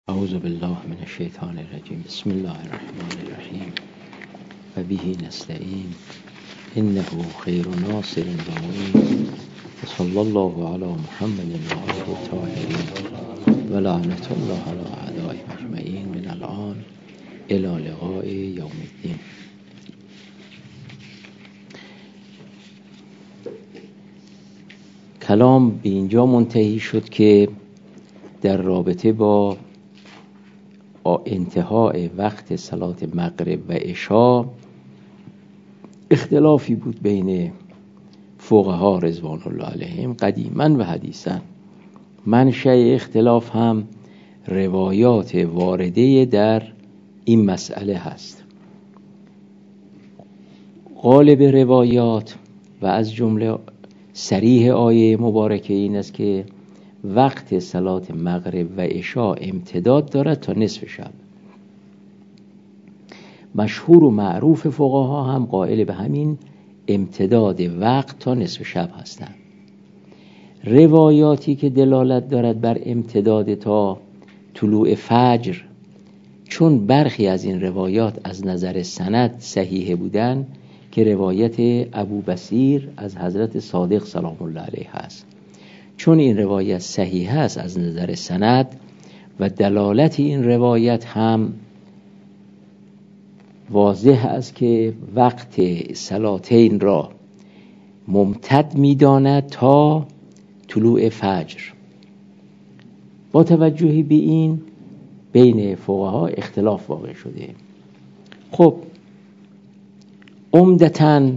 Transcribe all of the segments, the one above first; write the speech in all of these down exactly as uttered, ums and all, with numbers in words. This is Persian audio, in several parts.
اعوذ بالله من الشیطان الرجیم. بسم الله الرحمن الرحیم و به نستعین انه خیر ناصر و معین و صلی الله علی محمد و آله الطاهرین و لعنت الله علی اعدائهم اجمعین من الان الی لقاء یوم الدین. کلام به اینجا منتهی شد که در رابطه با انتهای وقت صلات مغرب و عشا اختلافی بود بین فقها رضوان الله علیهم قدیما و حدیثا. منشأ اختلاف هم روایات وارده در این مسئله هست. غالب روایات و از جمله صریح آیه مبارکه این است که وقت صلات مغرب و عشا امتداد دارد تا نصف شب. مشهور و معروف فقها هم قائل به همین امتداد وقت تا نصف شب هستند. روایاتی که دلالت دارد بر امتداد تا طلوع فجر، چون برخی از این روایات از نظر سند صحیح بودند که روایت ابو بصیر از حضرت صادق سلام الله علیه است، چون این روایت صحیح است از نظر سند و دلالت این روایت هم واضح است که وقت صلاتین را ممتد می‌داند تا طلوع فجر. با توجه به این بین فقها اختلاف واقع شده. خب عمدتاً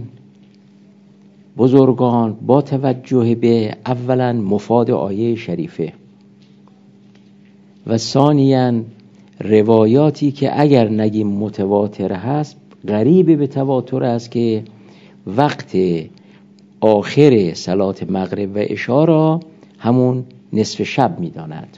بزرگان با توجه به اولا مفاد آیه شریفه و ثانیاً روایاتی که اگر نگیم متواتر هست قریب به تواتر است که وقت آخر صلات مغرب و عشا را همون نصف شب می داند.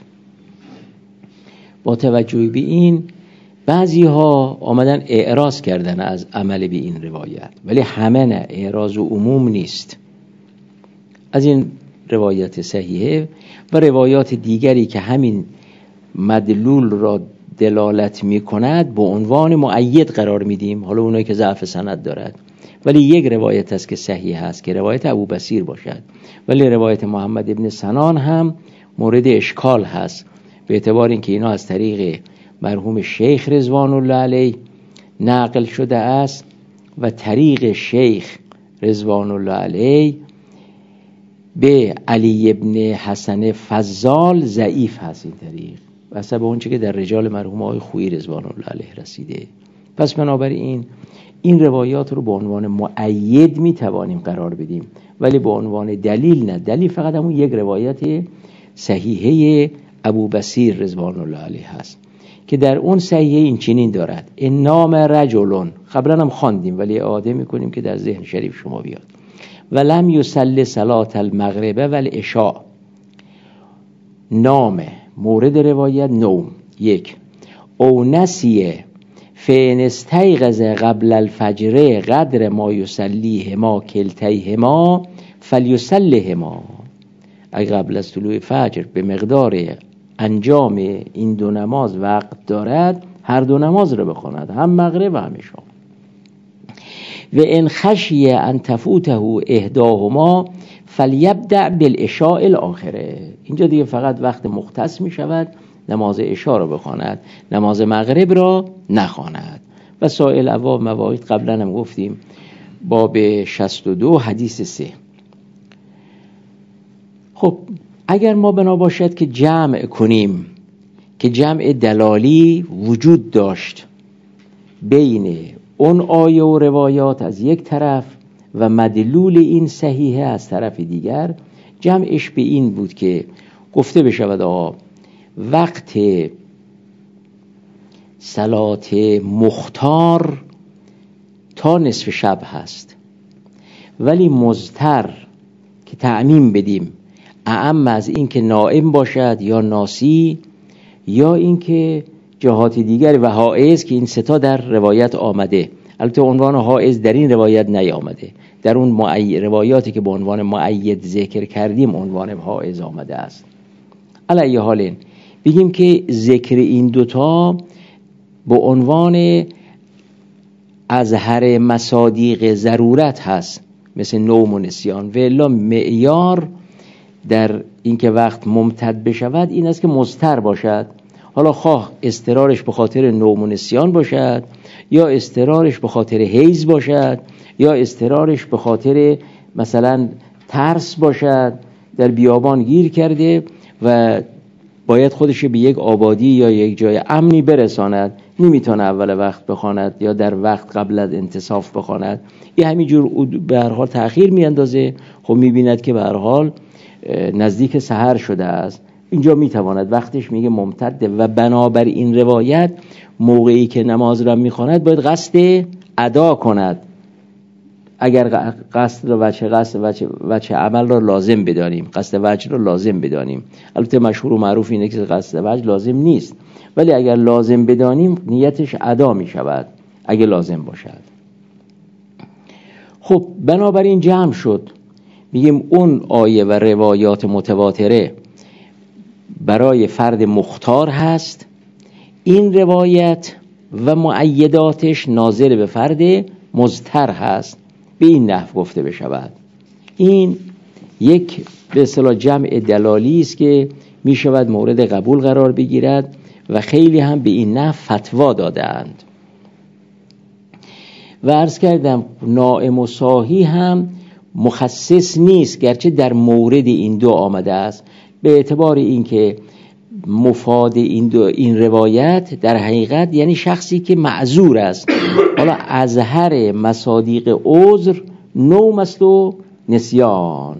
با توجه به این بعضی ها آمدن اعراض کردن از عمل به این روایت، ولی همه نه، اعراض و عموم نیست. از این روایت صحیحه و روایات دیگری که همین مدلول را دلالت می کند به عنوان مؤید قرار میدیم، حالا اونایی که ضعف سند دارد، ولی یک روایت است که صحیح است که روایت ابو بصیر باشد، ولی روایت محمد ابن سنان هم مورد اشکال هست به اعتبار اینکه اینا از طریق مرحوم شیخ رضوان الله علیه نقل شده است و طریق شیخ رضوان الله علیه به علی ابن حسن فضال ضعیف هست. این طریق واسه به اون چه که در رجال مرحوم آقای خویی رضوان الله علیه رسیده. پس بنابراین این روایات رو به عنوان مؤید می توانیم قرار بدیم، ولی به عنوان دلیل نه. دلیل فقط همون یک روایت صحیحه ابو بصیر رضوان الله علیه هست که در اون صحیحه این چنین دارد: ان نام رجل، قبلا هم خواندیم ولی اعاده میکنیم که در ذهن شریف شما بیاد، ولم یصلی صلات المغرب و العشاء. نام مورد روایت نوم یک، او نسیه فان استیقظ قبل الفجر قدر ما یصلیهما کلتیهما فلیصلیهما. اگر قبل از طلوع فجر به مقدار انجام این دو نماز وقت دارد، هر دو نماز را بخواند، هم مغرب و هم عشا. و ان خشی ان تفوته احداهما فلیبدأ بالعشاء الاخره. اینجا دیگه فقط وقت مختص می شود نماز عشا را بخواند، نماز مغرب را نخواند. و سائل ابواب مواعید قبلا هم گفتیم، باب شصت و دو حدیث سه. خب اگر ما بنا باشد که جمع کنیم که جمع دلالی وجود داشت بین اون آیه و روایات از یک طرف و مدلول این صحیحه از طرف دیگر، جمعش به این بود که گفته بشود آقا وقت صلات مختار تا نصف شب هست، ولی مضطر که تعمیم بدیم اعم از این که نائم باشد یا ناسی یا این که جهات دیگر و حائز، که این ستا در روایت آمده. البته عنوان حائز در این روایت نیامده، در اون معی... روایاتی که به عنوان مؤید ذکر کردیم عنوان حائز آمده است. علی حال بگیم که ذکر این دوتا به عنوان اظهر مصادیق ضرورت هست، مثل نوم و نسیان. و الا معیار در اینکه وقت ممتد بشود این است که مضطر باشد، حالا خواه اضطرارش به خاطر نوم و نسیان باشد، یا اضطرارش به خاطر حیض باشد، یا اضطرارش به خاطر مثلا ترس باشد، در بیابان گیر کرده و باید خودش به یک آبادی یا یک جای امنی برساند، نمیتونه اول وقت بخواند یا در وقت قبل از انتصاف بخواند، این همینجور به هر حال تأخیر میاندازه. خب میبیند که به هر حال نزدیک سحر شده است، اینجا میتواند وقتش میگه ممتده. و بنابر این روایت موقعی که نماز را میخواند باید قصد ادا کند، اگر قصد را وجه قصد وجه, وجه عمل را لازم بدانیم، قصد وجه را لازم بدانیم. البته مشهور و معروف اینه که قصد وجه لازم نیست، ولی اگر لازم بدانیم نیتش ادا می شود اگر لازم باشد. خب بنابراین جمع شد، میگیم اون آیه و روایات متواتره برای فرد مختار هست، این روایت و مؤیداتش ناظر به فرد مضطر هست، به این نحو گفته بشود. این یک به اصطلاح جمع دلالی است که می شود مورد قبول قرار بگیرد و خیلی هم به این نحو فتوا دادند. و عرض کردم نائم و صاحی هم مخصص نیست، گرچه در مورد این دو آمده است، به اعتبار اینکه مفاد این دو این روایت در حقیقت یعنی شخصی که معذور است. حالا اظهر مصادیق عذر نوم است و نسیان.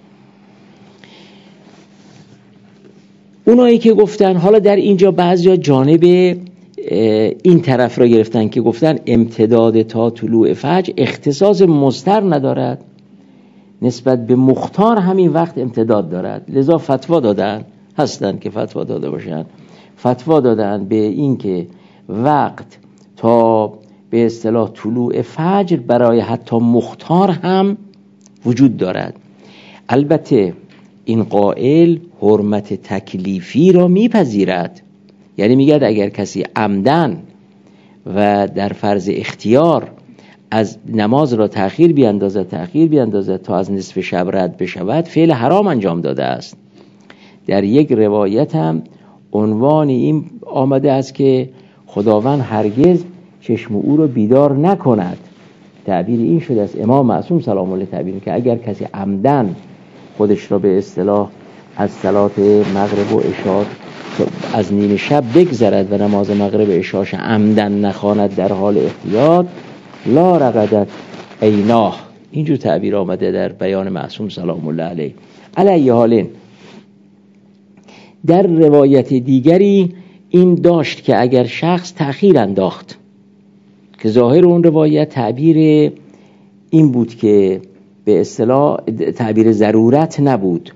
اونایی که گفتن، حالا در اینجا بعضیا جانب این طرف را گرفتن که گفتن امتداد تا طلوع فجر اختصاص مضطر ندارد، نسبت به مختار همین وقت امتداد دارد، لذا فتوا دادن، هستن که فتوا داده باشن، فتوا دادن به این که وقت تا به اصطلاح طلوع فجر برای حتی مختار هم وجود دارد. البته این قائل حرمت تکلیفی را میپذیرد، یعنی میگه اگر کسی عمدن و در فرض اختیار از نماز را تأخیر بیاندازد تأخیر بیاندازد تا از نصف شب رد بشود، فعل حرام انجام داده است. در یک روایت هم عنوان این آمده است که خداوند هرگز چشم او رو بیدار نکند. تعبیر این شده است، امام معصوم سلام الله تعبیر که اگر کسی عمدن خودش را به اصطلاح از صلات مغرب و عشاء از نیم شب بگذرد و نماز مغرب عشاءش عمدن نخواند در حال احتیاط، لا رقدت عیناه. اینجور تعبیر آمده در بیان معصوم سلام الله علیه. علی حالین در روایت دیگری این داشت که اگر شخص تأخیر انداخت، که ظاهر اون روایت تعبیر این بود که به اصطلاح تعبیر ضرورت نبود،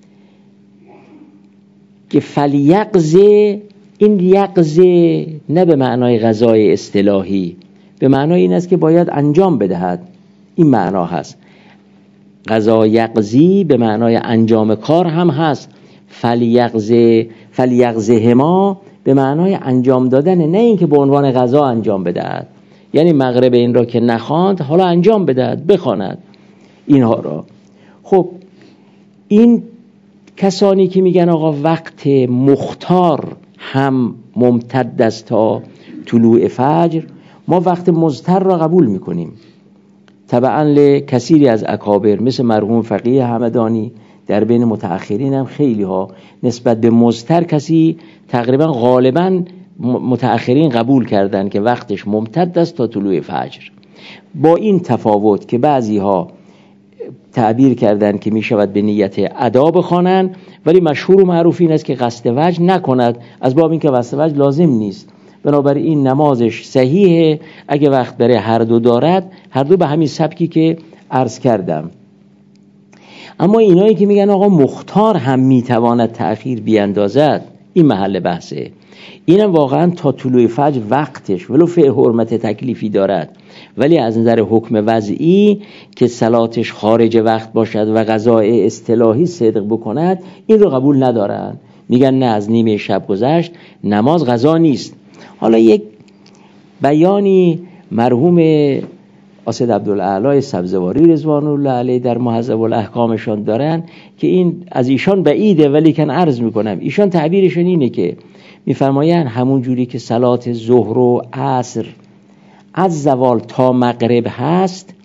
که فلیقضی، این یقضی نه به معنای قضای اصطلاحی، به معنای این است که باید انجام بدهد، این معنا هست. قضا یقضی به معنای انجام کار هم هست، فلیقضی فلیقضیهما به معنای انجام دادن، نه اینکه به عنوان قضا انجام بدهد، یعنی مغرب این را که نخواند حالا انجام بدهد، بخواند اینها را. خب این کسانی که میگن آقا وقت مختار هم ممتد است تا طلوع فجر، ما وقت مضطر را قبول میکنیم تبعا لکثیری از اکابر، مثل مرحوم فقیه همدانی. در بین متأخرین هم خیلی ها نسبت به مضطر کسی تقریبا غالبا متأخرین قبول کردن که وقتش ممتد است تا طلوع فجر، با این تفاوت که بعضی ها تعبیر کردن که می شود به نیت ادا بخوانند، ولی مشهور و معروف این است که قصد وجه نکند، از باب این که قصد وجه لازم نیست. بنابراین نمازش صحیحه اگه وقت برای هر دو دارد، هر دو به همین سبکی که عرض کردم. اما اینایی که میگن آقا مختار هم میتواند تأخیر بیاندازد، این محل بحثه. اینم واقعا تا طلوع فجر وقتش ولو فعل حرمت تکلیفی دارد، ولی از نظر حکم وضعی که صلاتش خارج وقت باشد و قضاء اصطلاحی صدق بکند، این رو قبول ندارن. میگن نه از نیمه شب گذشت نماز قضا نیست. حالا یک بیانی مرحوم اسد عبدالاعلی سبزواری رضوان الله علیه در مهذب الاحکامشان دارن که این از ایشان بعیده، ولی کن عرض میکنم ایشان تعبیرشون اینه که میفرمایند همون جوری که صلات ظهر و عصر از زوال تا مغرب هست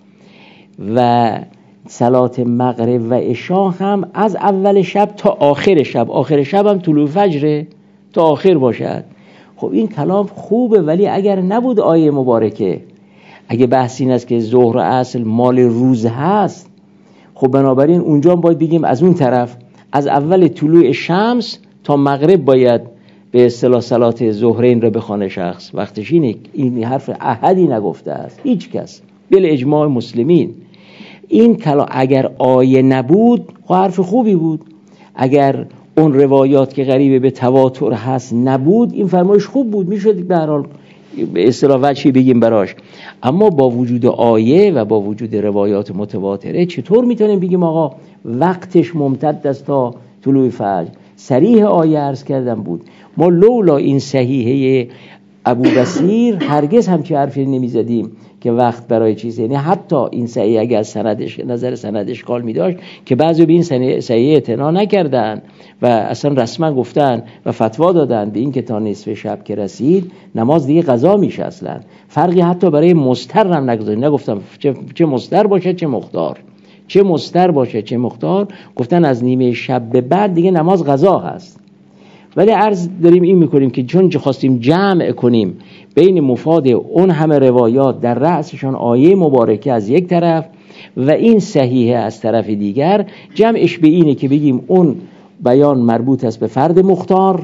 و صلات مغرب و عشا هم از اول شب تا آخر شب، آخر شب هم طلوع فجر تا آخر باشد. خب این کلام خوبه، ولی اگر نبود آیه مبارکه، اگه بحث این است که ظهر و عصر مال روز هست، خب بنابراین اونجا باید بگیم از اون طرف از اول طلوع شمس تا مغرب باید به اصطلاح صلات ظهرین را بخونه شخص. وقتش اینه، این حرف احدی نگفته است، هیچ کس، بل اجماع مسلمین. این کلا اگر آیه نبود خب حرف خوبی بود، اگر اون روایات که غریبه به تواتر هست نبود این فرمایش خوب بود، میشد به هر حال به اصطلاح وجهی بگیم براش. اما با وجود آیه و با وجود روایات متواتره چطور میتونیم بگیم آقا وقتش ممتد است تا طلوع فجر؟ صریح آیه عرض کردم بود. ما لولا این صحیحه ابو بصیر هرگز همچی حرفی نمیزدیم که وقت برای چیز، یعنی حتی این صحیح اگر سندش نظر سند اشکال می داشت که بعضی به این صحیح اعتنا نکردن و اصلا رسما گفتن و فتوا دادن به این که تا نصف شب که رسید نماز دیگه قضا میشه. اصلا فرقی حتی برای مستر هم نگذاشتن، نگفتم چه, چه مستر باشه چه مختار، چه مستر باشه چه مختار، گفتن از نیمه شب به بعد دیگه نماز قضا هست. ولی عرض داریم این میکنیم که چون خواستیم جمع کنیم بین مفاد اون همه روایات در رأسشان آیه مبارکه از یک طرف و این صحیحه از طرف دیگر، جمعش به اینه که بگیم اون بیان مربوط است به فرد مختار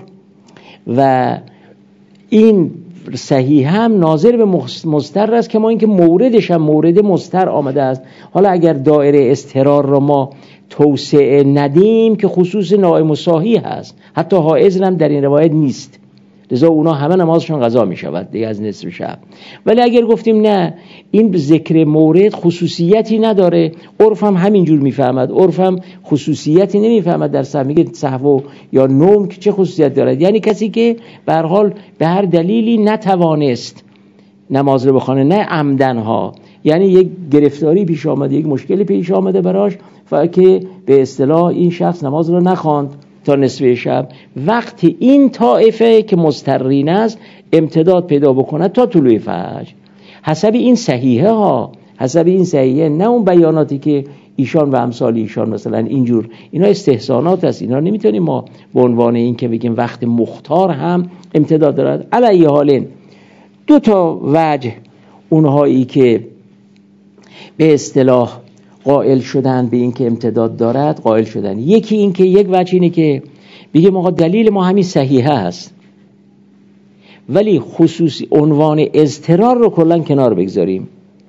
و این صحیح هم ناظر به مستر است، که ما اینکه موردش هم مورد مستر آمده است. حالا اگر دایره استقرار را ما توسعه ندیم که خصوص نائم و صاحی هست، حتی حائض هم در این روایت نیست، لذا اونا همه نمازشون قضا می شود دیگه از نصف شب. ولی اگر گفتیم نه این ذکر مورد خصوصیتی نداره، عرف هم همینجور میفهمد، عرف هم خصوصیتی نمیفهمد در سهم، میگه سهو یا نوم که چه خصوصیت دارد، یعنی کسی که به هر حال به هر دلیلی نتوانست نماز رو بخونه، نه عمدن ها، یعنی یک گرفتاری پیش آمده، یک مشکلی پیش آمده براش که به اصطلاح این شخص نماز رو نخواند تا نصف شب، وقت این طائفه که مضطرین است امتداد پیدا بکنه تا طلوع فجر، حسب این صحیحه ها، حسب این صحیحه، نه اون بیاناتی که ایشان و امثال ایشان مثلا اینجور، اینا استحسانات است، اینا نمیتونیم ما به عنوان این که بگیم وقت مختار هم امتداد دارد. علی حال دو تا وجه اونهایی که به اصطلاح قائل شدن به این که امتداد دارد قائل شدن، یکی این که یک وجه اینه که بگیم آقا دلیل ما همین صحیحه هست، ولی خصوصی عنوان اضطرار رو کلا کنار بگذاریم،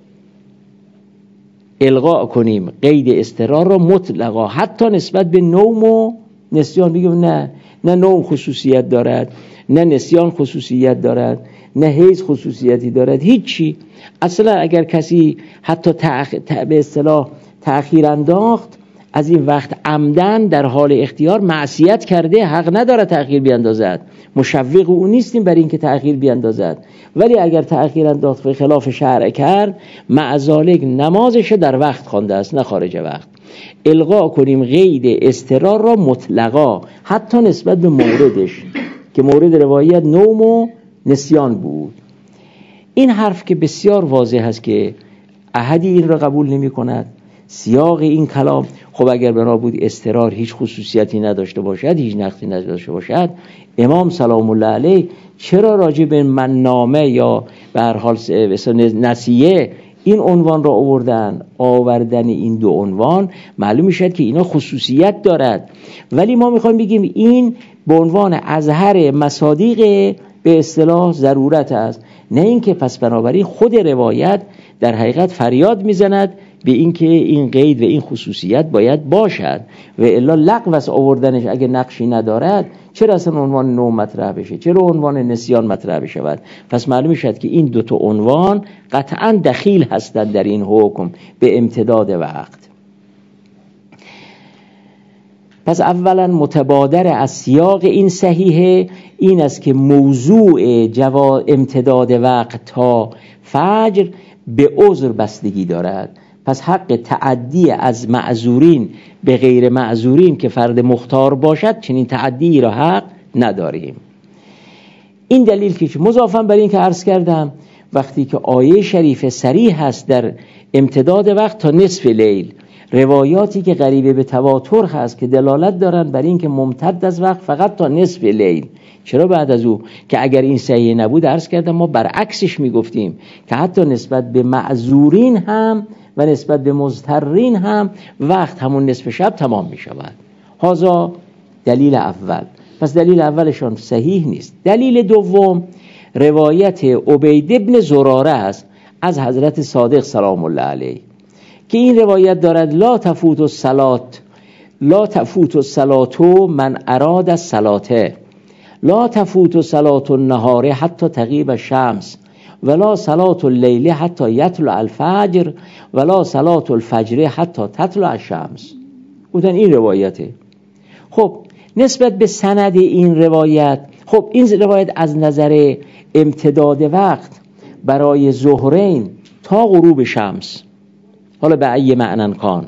الغا کنیم قید اضطرار رو مطلقا حتی نسبت به نوم و نسیان، بگیم نه نه نوم خصوصیت دارد، نه نسیان خصوصیت دارد، نه حیض خصوصیتی دارد، هیچی. اصلا اگر کسی حتی تأخ... به اصطلاح تأخیر انداخت از این وقت عمدن در حال اختیار معصیت کرده، حق نداره تأخیر بیاندازد، مشوق او نیستیم برای این که تأخیر بیاندازد، ولی اگر تأخیر انداخت به خلاف شرع کرد معذالک نمازش در وقت خوانده است نه خارج وقت. الغا کنیم قید اضطرار را مطلقا حتی نسبت به موردش که مورد روایت نوم و نسیان بود. این حرف که بسیار واضح است که احدی این را قبول نمی کند. سیاق این کلام خب اگر بنا بود اضطرار هیچ خصوصیتی نداشته باشد، هیچ نقصی نداشته باشد، امام سلام الله علیه چرا راجع به من نامه یا به هر حال نسیه این عنوان را آوردن؟ آوردن این دو عنوان معلوم میشد که اینا خصوصیت دارد، ولی ما میخوایم بگیم این به عنوان اظهر مصادیق به اصطلاح ضرورت است، نه اینکه پس بنابراین خود روایت در حقیقت فریاد میزند به اینکه این قید و این خصوصیت باید باشد و الا لغو از آوردنش اگه نقشی ندارد چرا اصلا عنوان نوم مطرح بشه، چرا عنوان نسیان مطرح بشود؟ پس معلوم شد که این دو تا عنوان قطعا دخیل هستند در این حکم به امتداد وقت. پس اولا متبادر از سیاق این صحیحه این است که موضوع جوا امتداد وقت تا فجر به عذر بستگی دارد. پس حق تعدی از معذورین به غیر معذورین که فرد مختار باشد چنین تعدی را حق نداریم. این دلیل که مضافاً بر این که عرض کردم وقتی که آیه شریف صریح هست در امتداد وقت تا نصف لیل، روایاتی که قریبه به تواتر هست که دلالت دارن بر این که ممتد از وقت فقط تا نصف لیل. چرا بعد از او که اگر این صحیح نبود عرض کردم ما برعکسش میگفتیم که حتی نسبت به معذورین هم و نسبت به مضطرین هم وقت همون نصف شب تمام می شود. هذا دلیل اول. پس دلیل اولشان صحیح نیست. دلیل دوم روایت عبید بن زراره است از حضرت صادق سلام الله علیه که این روایت دارد لا تفوت الصلاة لا تفوت الصلاة من اراد الصلاة لا تفوت صلاة النهار حتی تغیب الشمس ولا صلاة اللیل حتی یطلع الفجر ولا صلاة الفجر حتی تطلع الشمس. بودن این روایته. خب نسبت به سند این روایت، خب این روایت از نظر امتداد وقت برای ظهرین تا غروب شمس، حالا به ای معنی کان،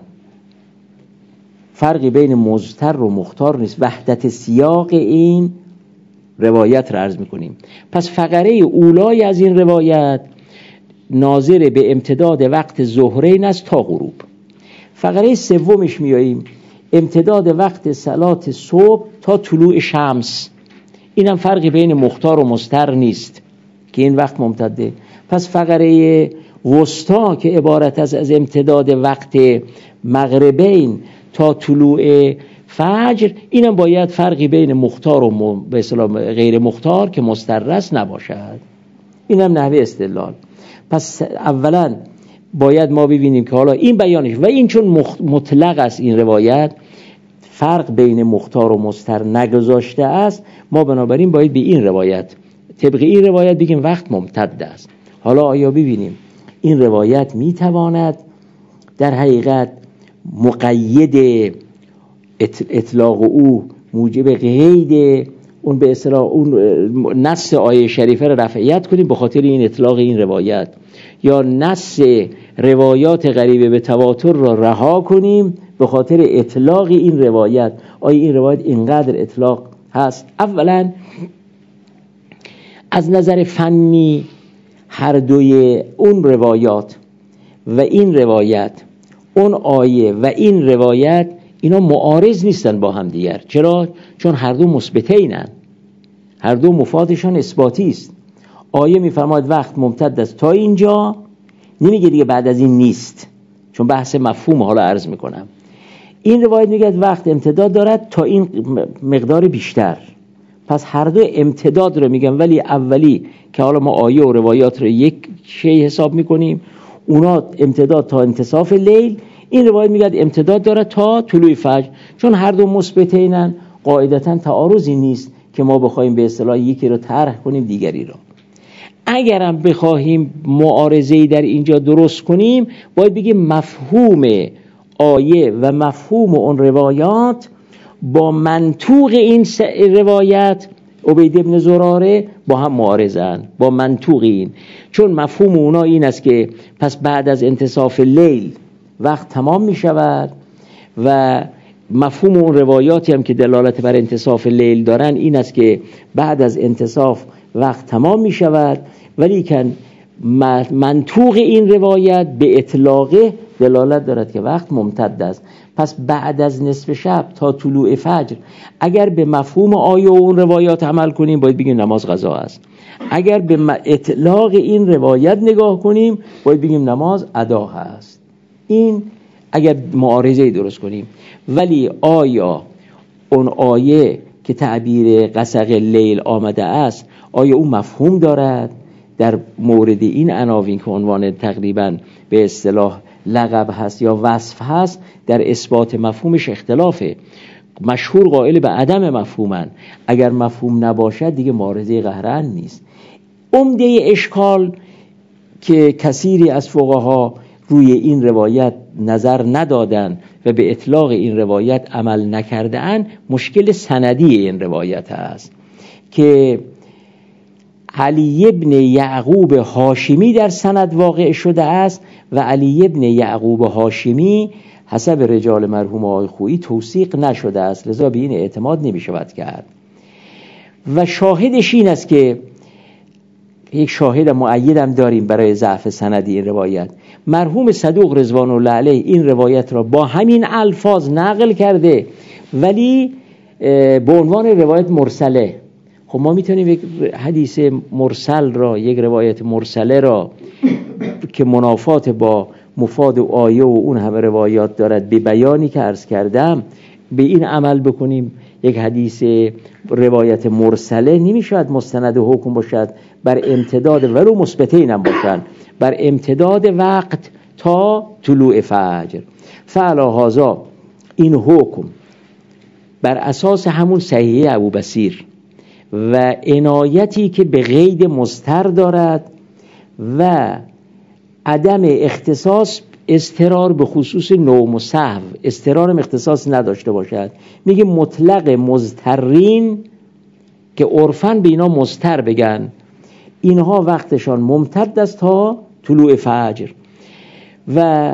فرقی بین مضطر و مختار نیست، وحدت سیاق این روایت را عرض میکنیم. پس فقره اولای از این روایت ناظر به امتداد وقت ظهرین است تا غروب. فقره سومش میاییم امتداد وقت صلات صبح تا طلوع شمس، اینم فرقی بین مختار و مضطر نیست که این وقت ممتده. پس فقره وسطا که عبارت از از امتداد وقت مغربین تا طلوع فجر، اینم باید فرقی بین مختار و به اصطلاح غیر مختار که مضطر است نباشد. اینم نحوه استدلال. پس اولا باید ما ببینیم که حالا این بیانش و این چون مطلق است این روایت فرق بین مختار و مضطر نگذاشته است، ما بنابراین باید به این روایت طبق این روایت بگیم وقت ممتد است. حالا آیا ببینیم این روایت میتواند در حقیقت مقید اطلاق او موجب قید اون به اصطلاح اون نص آیه شریفه را رفعیت کنیم به خاطر این اطلاق این روایت، یا نص روایات قریبه به تواتر را رها کنیم به خاطر اطلاق این روایت؟ آیا این روایت اینقدر اطلاق هست؟ اولا از نظر فنی هر دوی اون روایات و این روایت، اون آیه و این روایت، اینا معارض نیستن با هم دیگر. چرا؟ چون هر دو مثبتینن، هر دو مفادشان اثباتی است. آیه میفرماید وقت ممتد است تا اینجا، نمیگه دیگه بعد از این نیست، چون بحث مفهوم حالا عرض میکنم. این روایت میگه وقت امتداد دارد تا این مقدار بیشتر. پس هر دو امتداد رو میگن، ولی اولی که حالا ما آیه و روایات رو یک شی حساب میکنیم، اونا امتداد تا انتصاف لیل، این روایت میگه امتداد دارد تا طلوع فجر. چون هر دو مثبتینن قاعدتاً تعارضی نیست که ما بخوایم به اصطلاح یکی رو طرح کنیم دیگری رو. اگرم بخواهیم معارضه‌ای در اینجا درست کنیم باید بگیم مفهوم آیه و مفهوم اون روایات با منطوق این روایت عبید بن زراره با هم معارضن، با منطوق این. چون مفهوم اونا این است که پس بعد از انتصاف لیل وقت تمام می شود و مفهوم اون روایاتی هم که دلالت بر انتصاف لیل دارن این است که بعد از انتصاف وقت تمام می شود، ولی که منطوق این روایت به اطلاقه دلالت دارد که وقت ممتد است. پس بعد از نصف شب تا طلوع فجر اگر به مفهوم آیه و اون روایات عمل کنیم باید بگیم نماز قضا است. اگر به اطلاق این روایت نگاه کنیم باید بگیم نماز ادا است. این اگر معارضه درست کنیم. ولی آیا اون آیه که تعبیر قسق لیل آمده است آیا اون مفهوم دارد؟ در مورد این عناوین که عنوان تقریبا به اصطلاح لقب هست یا وصف هست در اثبات مفهومش اختلافه. مشهور قائل به عدم مفهومن، اگر مفهوم نباشد دیگه معارضه قهرن نیست. عمده اشکال که کثیری از فقها روی این روایت نظر ندادن و به اطلاق این روایت عمل نکرده اند، مشکل سندی این روایت است که علی ابن یعقوب هاشمی در سند واقع شده است و علی ابن یعقوب هاشمی حسب رجال مرحوم آقای خویی توثیق نشده است، لذا به این اعتماد نمی شود کرد. و شاهدش این است که یک شاهد معیدم داریم برای ضعف سندی این روایت. مرحوم صدوق رضوان الله علیه این روایت را با همین الفاظ نقل کرده ولی به عنوان روایت مرسله. خب ما میتونیم یک حدیث مرسل را، یک روایت مرسله را که منافات با مفاد و آیه و اون همه روایات دارد به بیانی که عرض کردم به این عمل بکنیم. یک حدیث روایت مرسله نمیشود مستند و حکم باشد بر امتداد ولو مثبتین هم باشد، بر امتداد وقت تا طلوع فجر. فعلا هذا این حکم بر اساس همون صحیح ابوبصیر و عنایتی که به قید مضطر دارد و عدم اختصاص اضطرار به خصوص نوم و سهو، اضطرار اختصاص نداشته باشد. میگه مطلق مضطرین که عرفاً به اینا مضطر بگن، اینها وقتشان ممتد است تا طلوع فجر و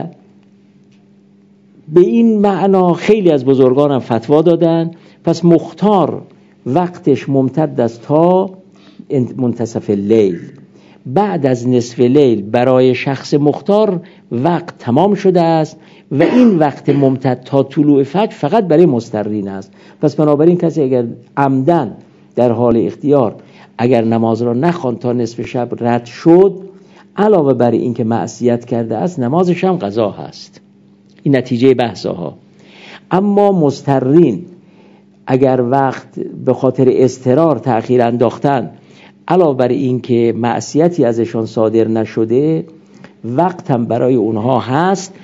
به این معنا خیلی از بزرگان هم فتوا دادن. پس مختار وقتش ممتد است تا منتصف لیل. بعد از نصف لیل برای شخص مختار وقت تمام شده است و این وقت ممتد تا طلوع فجر فقط برای مضطرین است. پس بنابراین کسی اگر عمدن در حال اختیار اگر نماز را نخواند تا نصف شب رد شد، علاوه بر این که معصیت کرده است نمازش هم قضا هست. این نتیجه بحثها. اما مضطرین اگر وقت به خاطر اضطرار تأخیر انداختن، علاوه بر این که معصیتی ازشان صادر نشده، وقت هم برای اونها هست.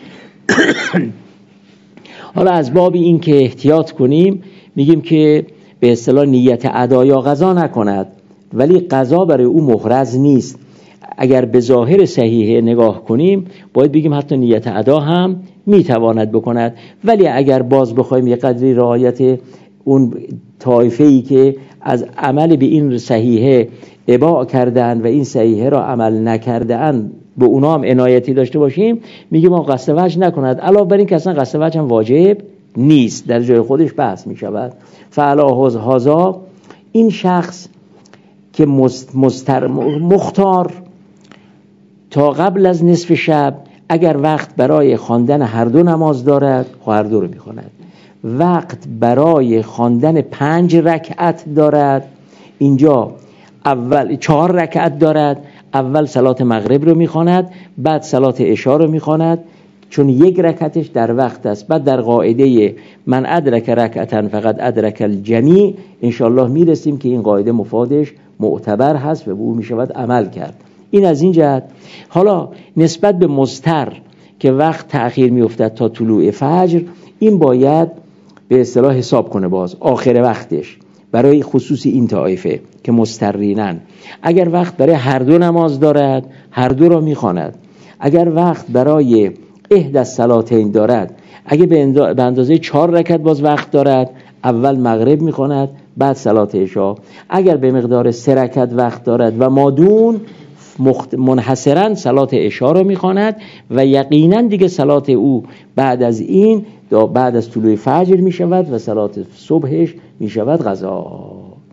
حالا از باب این که احتیاط کنیم میگیم که به اصطلاح نیت ادا یا قضا نکند، ولی قضا برای او محرز نیست. اگر به ظاهر صحیح نگاه کنیم باید بگیم حتی نیت ادا هم میتواند بکند، ولی اگر باز بخوایم یک قدری رعایت اون طایفه‌ای که از عمل به این صحیحه اباع کردن و این صحیحه را عمل نکردن به اونا هم عنایتی داشته باشیم، میگیم ما قصد وجه نکند. علاوه بر این که اصلا قصد وجه هم واجب نیست، در جای خودش بحث میشود. فعلا هذا این شخص که مستر مختار تا قبل از نصف شب اگر وقت برای خواندن هر دو نماز دارد، هر دو رو میخواند. وقت برای خواندن پنج رکعت دارد، اینجا اول چهار رکعت دارد، اول صلات مغرب رو میخواند، بعد صلات عشا رو میخواند، چون یک رکعتش در وقت است. بعد در قاعده من ادرک رکعتن فقط ادرک الجمیع انشاءالله میرسیم که این قاعده مفادش معتبر هست و به او میشود عمل کرد. این از این جهت. حالا نسبت به مضطر که وقت تأخیر میافتد تا طلوع فجر، این باید به اصطلاح حساب کنه باز آخر وقتش برای خصوص این طایفه که مضطرینن. اگر وقت برای هر دو نماز دارد، هر دو را میخواند. اگر وقت برای احدی الصلاتین دارد، اگه به اندازه چهار رکعت باز وقت دارد، اول مغرب میخواند بعد صلات عشا. اگر به مقدار سه رکعت وقت دارد و مادون منحصرا صلات عشا رو میخواند و یقینا دیگه صلات او بعد از این بعد از طلوع فجر میشود و صلات صبحش میشود قضا.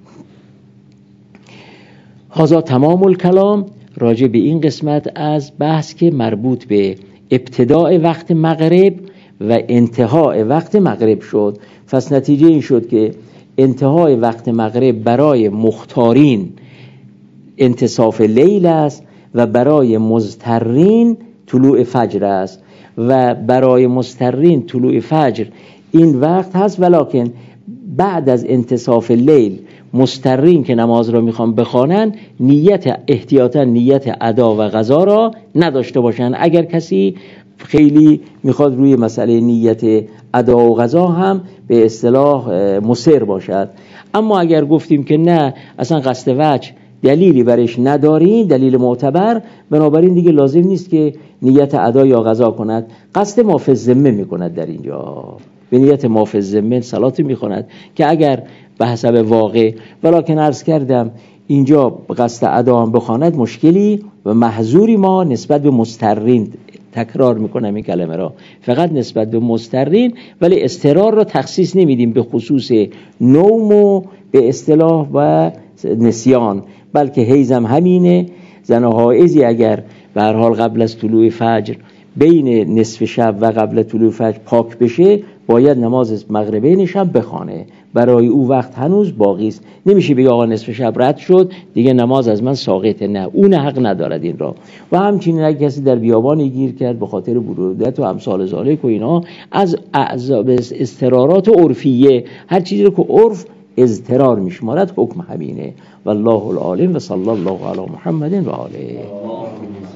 هذا تمام الکلام راجع به این قسمت از بحث که مربوط به ابتداء وقت مغرب و انتهای وقت مغرب شد. پس نتیجه این شد که انتهای وقت مغرب برای مختارین انتصاف لیل است و برای مضطرین طلوع فجر است و برای مضطرین طلوع فجر این وقت هست، ولکن بعد از انتصاف لیل مضطرین که نماز را میخوان بخوانن نیت احتیاطا نیت ادا و قضا را نداشته باشن. اگر کسی خیلی میخواد روی مسئله نیت ادا و قضا هم به اصطلاح مصر باشد. اما اگر گفتیم که نه اصلا قصد وجه دلیلی برش ندارین، دلیل معتبر، بنابراین دیگه لازم نیست که نیت ادا یا قضا کند. قصد ما فی الذمه میکند در اینجا، به نیت ما فی الذمه صلاتی میکند که اگر به حسب واقع، ولکن عرض کردم اینجا قصد ادا هم بخواند مشکلی و محظوری ما نسبت به مضطرین، تکرار میکنم این کلمه را، فقط نسبت به مضطرین، ولی اضطرار را تخصیص نمیدیم به خصوص نوم و به اصطلاح و نسیان، بلکه حیزم همینه. زن حائضی اگر به هر حال قبل از طلوع فجر، بین نصف شب و قبل طلوع فجر پاک بشه، باید نماز مغربین شب بخوانه، برای او وقت هنوز باقی است. نمیشه بگه آقا نصف شب رد شد دیگه نماز از من ساقطه، نه، اون حق ندارد این را. و همچنین اگه کسی در بیابانی گیر کرد به خاطر برودت و امثال ذالک و اینا، از اعذاب اضطرارات عرفیه، هر چیزی رو که عرف اضطرار میشمارد، حکم همینه. والله العالم و صلی الله علی محمد و آله.